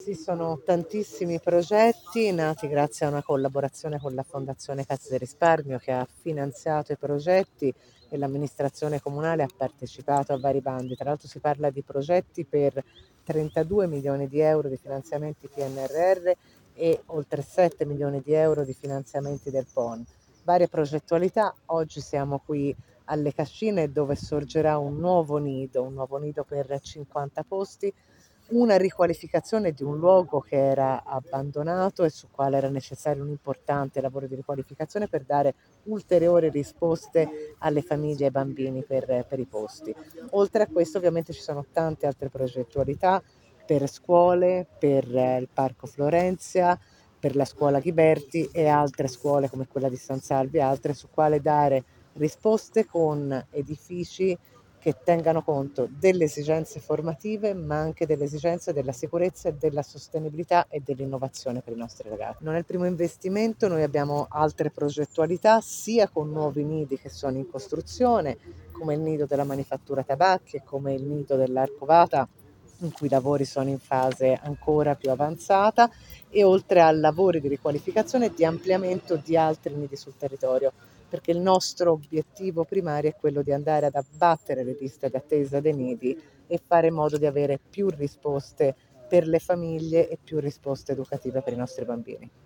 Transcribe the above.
Sì, sono tantissimi progetti nati grazie a una collaborazione con la Fondazione Cassa di Risparmio che ha finanziato i progetti e l'amministrazione comunale ha partecipato a vari bandi. Tra l'altro si parla di progetti per 32 milioni di euro di finanziamenti PNRR e oltre 7 milioni di euro di finanziamenti del PON. Varie progettualità, oggi siamo qui alle Cascine dove sorgerà un nuovo nido per 50 posti, una riqualificazione di un luogo che era abbandonato e sul quale era necessario un importante lavoro di riqualificazione per dare ulteriori risposte alle famiglie e ai bambini per i posti. Oltre a questo ovviamente ci sono tante altre progettualità per scuole, per il Parco Florenzia, per la scuola Ghiberti e altre scuole come quella di San Salvi e altre su quale dare risposte con edifici che tengano conto delle esigenze formative, ma anche delle esigenze della sicurezza e della sostenibilità e dell'innovazione per i nostri ragazzi. Non è il primo investimento, noi abbiamo altre progettualità sia con nuovi nidi che sono in costruzione, come il nido della manifattura tabacchi e come il nido dell'Arcovata, in cui i lavori sono in fase ancora più avanzata, e oltre a lavori di riqualificazione e di ampliamento di altri nidi sul territorio, perché il nostro obiettivo primario è quello di andare ad abbattere le liste d'attesa dei nidi e fare in modo di avere più risposte per le famiglie e più risposte educative per i nostri bambini.